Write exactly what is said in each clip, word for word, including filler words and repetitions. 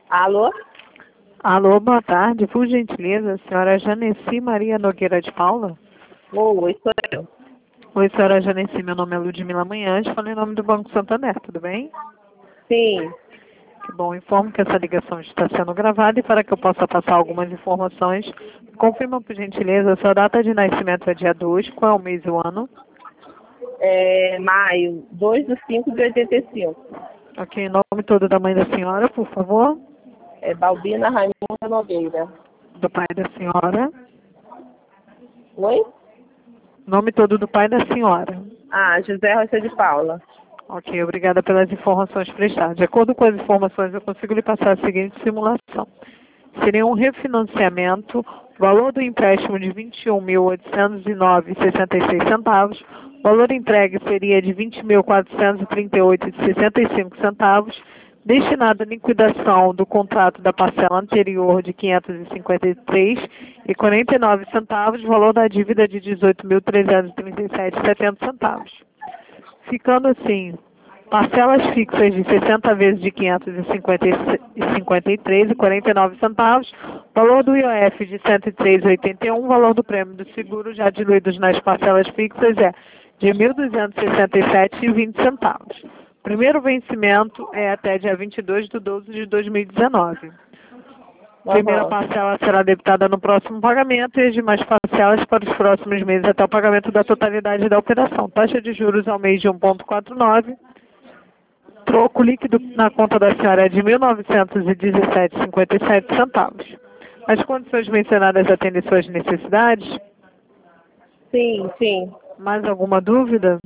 Alô? Alô, boa tarde. Por gentileza, a senhora Janeci Maria Nogueira de Paula? Oi, sou eu. Oi, senhora Janeci, meu nome é Ludmila Manhães, falei em nome do Banco Santander, tudo bem? Sim. Que bom, informo que essa ligação está sendo gravada e para que eu possa passar algumas informações, confirma por gentileza, a sua data de nascimento é dia dois, qual é o mês e o ano? É maio, dois de cinco de oitenta e cinco. Ok, nome todo da mãe da senhora, por favor, É Balbina Raimunda Nogueira. do pai da senhora, Oi? nome todo do pai da senhora. Ah, José Rocha de Paula. Ok, obrigada pelas informações prestadas. De acordo com as informações, eu consigo lhe passar a seguinte simulação. Seria um refinanciamento, valor do empréstimo de vinte e um mil oitocentos e nove vírgula sessenta e seis centavos, valor entregue seria de vinte mil quatrocentos e trinta e oito vírgula sessenta e cinco centavos, destinado à liquidação do contrato da parcela anterior de quinhentos e cinquenta e três vírgula quarenta e nove centavos, valor da dívida de dezoito mil trezentos e trinta e sete vírgula setenta centavos. Ficando assim, parcelas fixas de sessenta vezes de quinhentos e cinquenta e três vírgula quarenta e nove centavos, valor do I O F de cento e três vírgula oitenta e um, valor do prêmio do seguro já diluídos nas parcelas fixas é de mil duzentos e sessenta e sete vírgula vinte centavos. Primeiro vencimento é até dia vinte e dois de doze de dois mil e dezenove. Primeira Aham. parcela será debitada no próximo pagamento e as demais parcelas para os próximos meses até o pagamento da totalidade da operação. Taxa de juros ao mês de um vírgula quarenta e nove. Troco líquido na conta da senhora é de mil novecentos e dezessete vírgula cinquenta e sete centavos. As condições mencionadas atendem suas necessidades? Sim, sim. Mais alguma dúvida?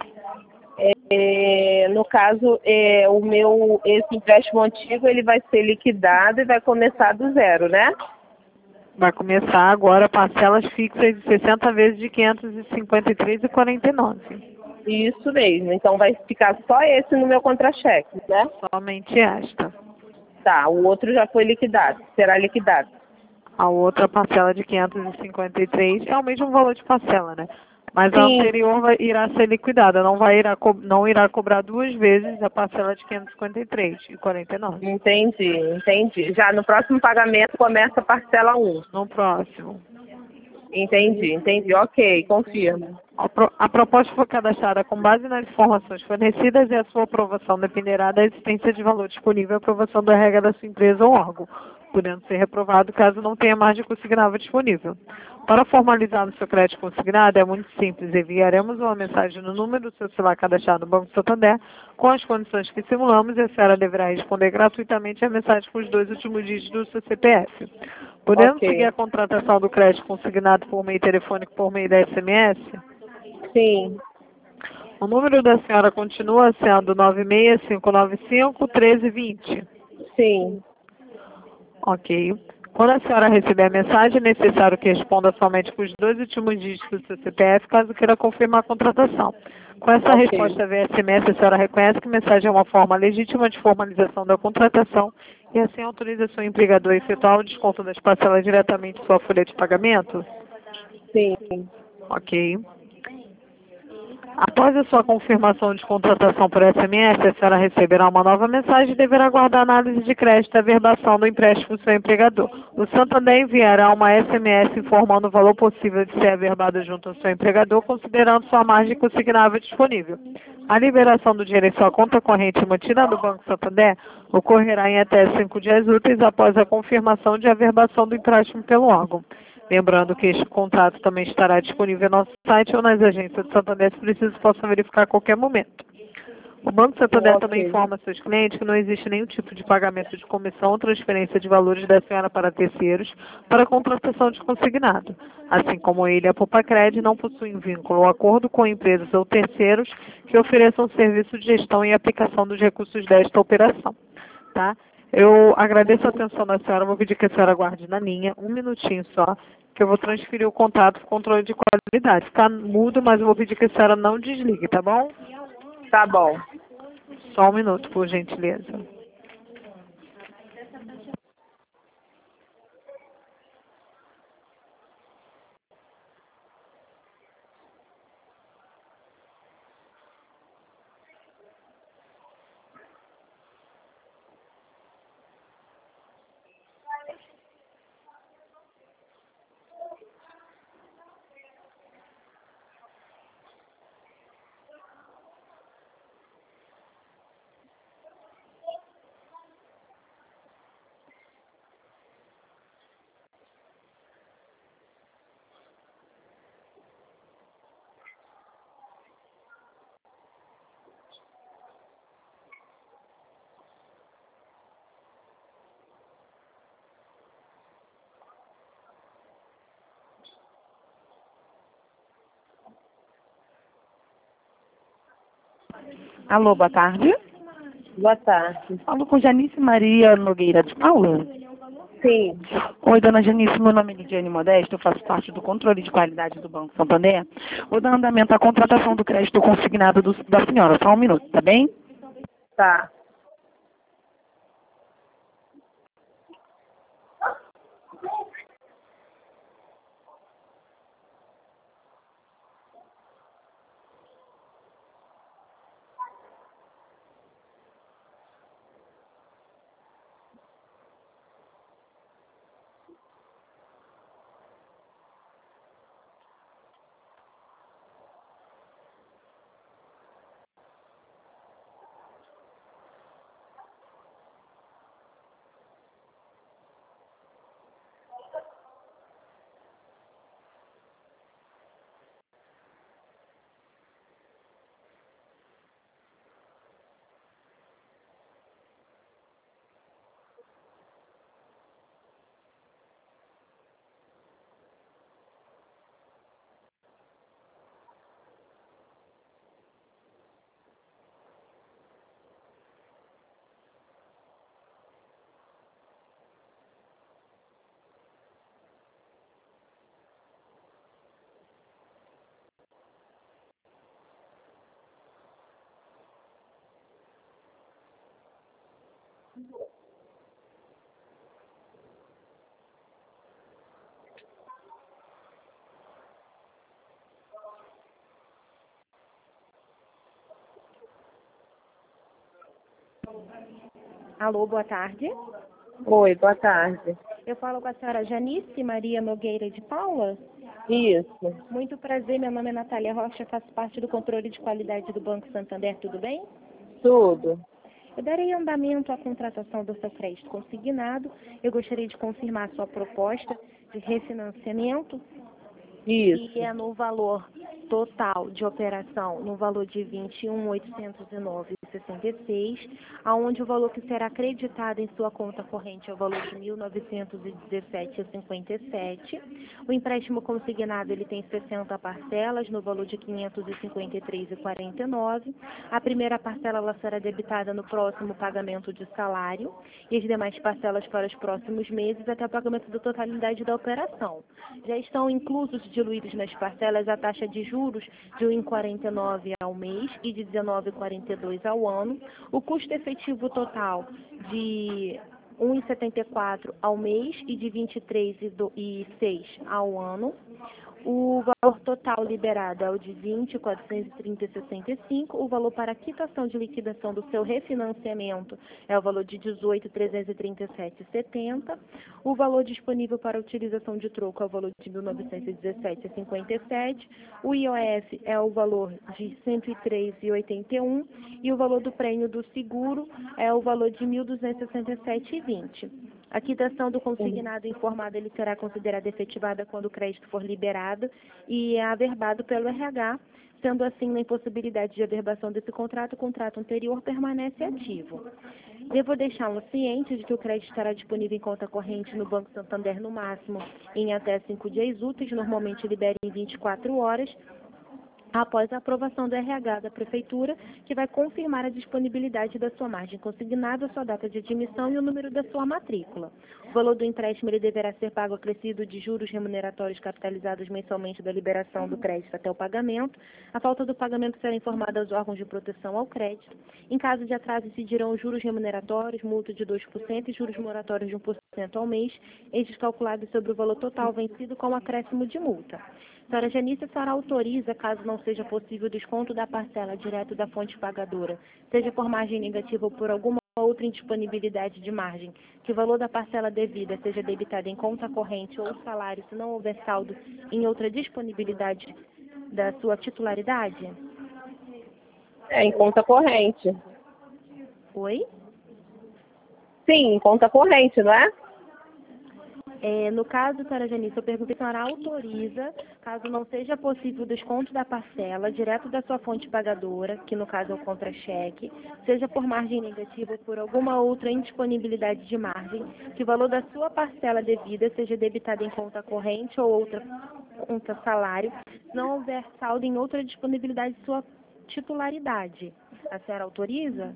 É, no caso, é, o meu, esse empréstimo antigo, ele vai ser liquidado e vai começar do zero, né? Vai começar agora parcelas fixas de sessenta vezes de quinhentos e cinquenta e três vírgula quarenta e nove. Isso mesmo. Então vai ficar só esse no meu contra-cheque, né? Somente esta. Tá, o outro já foi liquidado, será liquidado. A outra parcela de quinhentos e cinquenta e três é o mesmo valor de parcela, né? Mas a Sim, anterior vai, irá ser liquidada, não, vai irá, co- não irá cobrar duas vezes a parcela de quinhentos e cinquenta e três e quarenta e nove. entendi, entendi. Já no próximo pagamento começa a parcela um. No próximo. Entendi, entendi. Ok, confirmo. A, pro, a proposta foi cadastrada com base nas informações fornecidas e a sua aprovação dependerá da existência de valor disponível e aprovação da regra da sua empresa ou órgão, podendo ser reprovado caso não tenha margem consignável disponível. Para formalizar no seu crédito consignado é muito simples. Enviaremos uma mensagem no número do seu celular cadastrado no Banco Santander com as condições que simulamos e a senhora deverá responder gratuitamente a mensagem com os dois últimos dígitos do seu C P F. Podemos seguir Ok. a contratação do crédito consignado por meio telefônico por meio da S M S? Sim, O número da senhora continua sendo nove seis cinco nove cinco, um três dois zero. sim. Ok. Quando a senhora receber a mensagem, é necessário que responda somente com os dois últimos dígitos do seu C P F, caso queira confirmar a contratação. Com essa Ok. resposta via S M S, a senhora reconhece que a mensagem é uma forma legítima de formalização da contratação e assim autoriza seu empregador a efetuar o desconto das parcelas diretamente em sua folha de pagamento? Sim. Ok. Após a sua confirmação de contratação por S M S, a senhora receberá uma nova mensagem e deverá aguardar análise de crédito e averbação do empréstimo do seu empregador. O Santander enviará uma S M S informando o valor possível de ser averbado junto ao seu empregador, considerando sua margem consignável disponível. A liberação do dinheiro em sua conta corrente mantida no Banco Santander ocorrerá em até cinco dias úteis após a confirmação de averbação do empréstimo pelo órgão. Lembrando que este contrato também estará disponível no nosso site ou nas agências do Santander, se preciso, possam verificar a qualquer momento. O Banco Santander também Ok. informa seus clientes que não existe nenhum tipo de pagamento de comissão ou transferência de valores da senhora para terceiros para a contratação de consignado. Assim como ele, a Popacred não possui vínculo ou acordo com empresas ou terceiros que ofereçam serviço de gestão e aplicação dos recursos desta operação. Tá? Eu agradeço a atenção da senhora, vou pedir que a senhora aguarde na linha, um minutinho só, que eu vou transferir o contato para o controle de qualidade. Fica mudo, mas eu vou pedir que a senhora não desligue, tá bom? Tá bom. Só um minuto, por gentileza. Alô, boa tarde. Boa tarde. Falo com Janice Maria Nogueira de Paula. Sim. Oi, dona Janice, meu nome é Lidiane Modesto, eu faço parte do controle de qualidade do Banco Santander. Vou dar andamento à contratação do crédito consignado do- da senhora. Só um minuto, tá bem? Tá. Alô, boa tarde. Oi, boa tarde. Eu falo com a senhora Janice Maria Nogueira de Paula. Isso. Muito prazer, meu nome é Natália Rocha, faço parte do controle de qualidade do Banco Santander, tudo bem? Tudo. Eu darei andamento à contratação do seu crédito consignado. Eu gostaria de confirmar a sua proposta de refinanciamento, Isso. que é no valor total de operação, no valor de vinte e um mil oitocentos e nove vírgula sessenta e seis, aonde o valor que será acreditado em sua conta corrente é o valor de mil novecentos e dezessete vírgula cinquenta e sete. O empréstimo consignado ele tem sessenta parcelas no valor de quinhentos e cinquenta e três vírgula quarenta e nove. A primeira parcela ela será debitada no próximo pagamento de salário e as demais parcelas para os próximos meses até o pagamento da totalidade da operação. Já estão inclusos, diluídos nas parcelas, a taxa de juros de um vírgula quarenta e nove ao mês e de dezenove vírgula quarenta e dois ao ano, o custo efetivo total de um vírgula setenta e quatro ao mês e de vinte e três vírgula seis ao ano. O valor total liberado é o de vinte mil quatrocentos e trinta vírgula sessenta e cinco. O valor para quitação de liquidação do seu refinanciamento é o valor de dezoito mil trezentos e trinta e sete vírgula setenta. O valor disponível para utilização de troco é o valor de mil novecentos e dezessete vírgula cinquenta e sete. O I O F é o valor de cento e três vírgula oitenta e um. E o valor do prêmio do seguro é o valor de mil duzentos e sessenta e sete vírgula vinte. A quitação do consignado informado ele será considerada efetivada quando o crédito for liberado e é averbado pelo R H. Sendo assim, na impossibilidade de averbação desse contrato, o contrato anterior permanece ativo. Devo deixá-lo ciente de que o crédito estará disponível em conta corrente no Banco Santander no máximo em até cinco dias úteis, normalmente libera em vinte e quatro horas, após a aprovação do R H da Prefeitura, que vai confirmar a disponibilidade da sua margem consignada, sua data de admissão e o número da sua matrícula. O valor do empréstimo ele deverá ser pago acrescido de juros remuneratórios capitalizados mensalmente da liberação do crédito até o pagamento. A falta do pagamento será informada aos órgãos de proteção ao crédito. Em caso de atraso, incidirão juros remuneratórios, multa de dois por cento e juros moratórios de um por cento ao mês, estes calculados sobre o valor total vencido com acréscimo de multa. A senhora Janice, a senhora autoriza, caso não seja possível o desconto da parcela direto da fonte pagadora, seja por margem negativa ou por alguma outra indisponibilidade de margem, que o valor da parcela devida seja debitado em conta corrente ou salário, se não houver saldo em outra disponibilidade da sua titularidade? É em conta corrente. Oi? Sim, em conta corrente, não é? É, no caso, senhora Janice, eu perguntei se a senhora autoriza, caso não seja possível o desconto da parcela, direto da sua fonte pagadora, que no caso é o contra-cheque, seja por margem negativa ou por alguma outra indisponibilidade de margem, que o valor da sua parcela devida seja debitado em conta corrente ou outra conta salário, se não houver saldo em outra disponibilidade de sua titularidade. A senhora autoriza?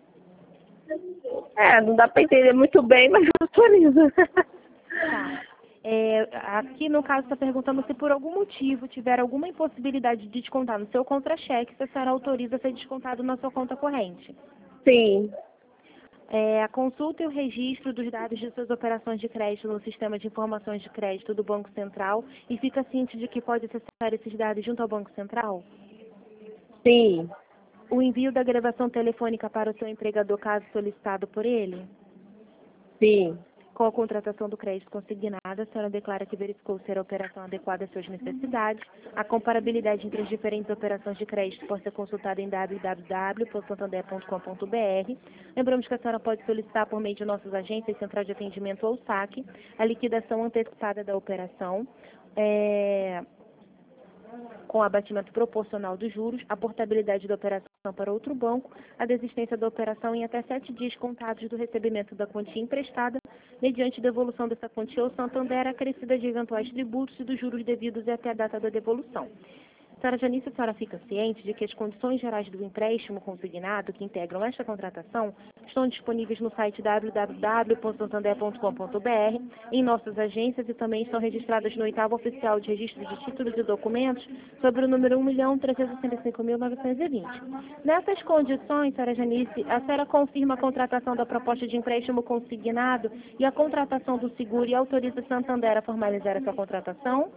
É, não dá para entender muito bem, mas autoriza. Tá. É, aqui no caso está perguntando se por algum motivo tiver alguma impossibilidade de descontar no seu contra-cheque, se a senhora autoriza ser descontado na sua conta corrente. Sim, É, a consulta e o registro dos dados de suas operações de crédito no sistema de informações de crédito do Banco Central e fica ciente de que pode acessar esses dados junto ao Banco Central? sim, O envio da gravação telefônica para o seu empregador caso solicitado por ele? sim, Com a contratação do crédito consignado, a senhora declara que verificou ser a operação adequada às suas necessidades. A comparabilidade entre as diferentes operações de crédito pode ser consultada em w w w ponto santander ponto com ponto b r. Lembramos que a senhora pode solicitar por meio de nossas agências, central de atendimento ou saque, a liquidação antecipada da operação, é, com abatimento proporcional dos juros, a portabilidade da operação para outro banco, a desistência da operação em até sete dias contados do recebimento da quantia emprestada, mediante devolução dessa quantia ao Santander, acrescida de eventuais tributos e dos juros devidos até a data da devolução. Senhora Janice, a senhora fica ciente de que as condições gerais do empréstimo consignado que integram esta contratação estão disponíveis no site w w w ponto santander ponto com ponto b r, em nossas agências e também estão registradas no oitavo oficial de registro de títulos e documentos sobre o número um milhão trezentos e sessenta e cinco mil novecentos e vinte. Nessas condições, senhora Janice, a senhora confirma a contratação da proposta de empréstimo consignado e a contratação do seguro e autoriza o Santander a formalizar essa contratação?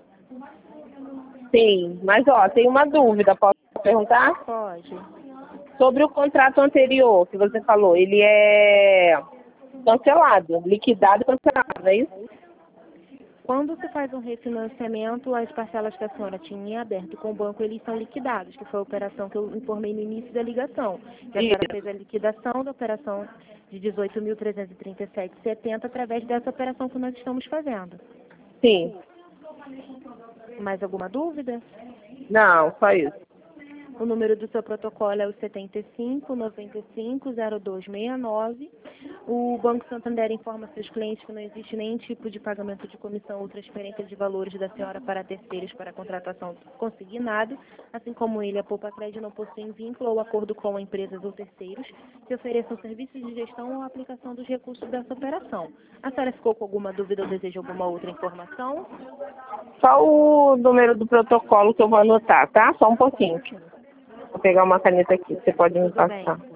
sim. Mas, ó, tem uma dúvida, posso perguntar? Pode. Sobre o contrato anterior que você falou, ele é cancelado, liquidado e cancelado, é isso? Quando se faz um refinanciamento, as parcelas que a senhora tinha em aberto com o banco, eles são liquidados, que foi a operação que eu informei no início da ligação. Que a senhora fez a liquidação da operação de dezoito mil trezentos e trinta e sete vírgula setenta através dessa operação que nós estamos fazendo. Sim. Mais alguma dúvida? Não, só isso. O número do seu protocolo é o setenta e cinco, noventa e cinco, zero dois sessenta e nove. O Banco Santander informa seus clientes que não existe nenhum tipo de pagamento de comissão ou transferência de valores da senhora para terceiros para a contratação consignado, assim como ele, a Poupa Crédito, não possui vínculo ou acordo com empresas ou terceiros que ofereçam serviços de gestão ou aplicação dos recursos dessa operação. A senhora ficou com alguma dúvida ou deseja alguma outra informação? Só o número do protocolo que eu vou anotar, tá? Só um pouquinho. Vou pegar uma caneta aqui, você pode me Tudo bem. passar.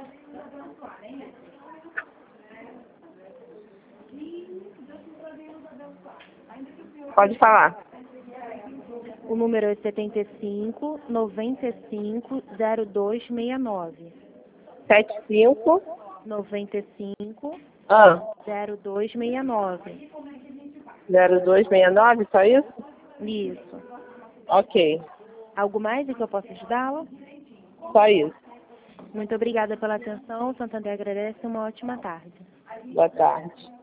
Pode falar. O número é setenta e cinco, noventa e cinco, zero dois sessenta e nove. Sete cinco. noventa e cinco, Ah, zero dois sessenta e nove. zero dois sessenta e nove, só isso? Isso. Ok, Algo mais em que eu possa ajudá-la? só isso. Muito obrigada pela atenção. Santander agradece. Uma ótima tarde. Boa tarde.